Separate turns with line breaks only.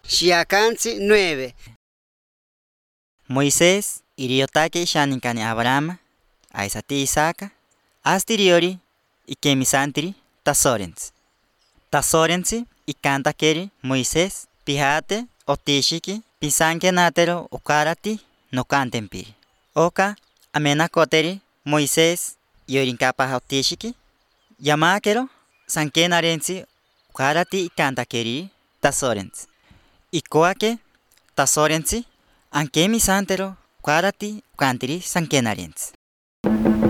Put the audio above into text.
Xiacansi 9.
Moisés iriotake shaninkani Abraham, aisati Isaac, astiriori ikemisantiri tasorens. Tasorensi ikantakeri Moisés pihate otishiki pisankenatero ukarati nokantempiri. Oka amenakoteri Moisés yorinkapa otishiki yamakero sankenarensi ukarati ikantakeri tasorens. Ikoake tasorensi ankemisantero ukarati ukantiri sankenarensi.